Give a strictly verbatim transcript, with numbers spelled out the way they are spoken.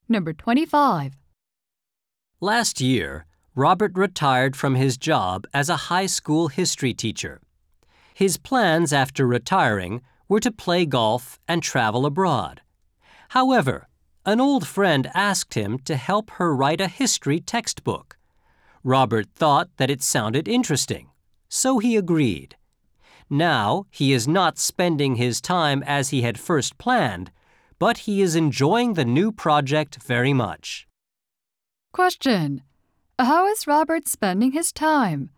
Number twenty-five. Last year, Robert retired from his job as a high school history teacher. His plans after retiring were to play golf and travel abroad. However, an old friend asked him to help her write a history textbook. Robert thought that it sounded interesting, so he agreed. Now, he is not spending his time as he had first planned, but he is enjoying the new project very much. Question. How is Robert spending his time?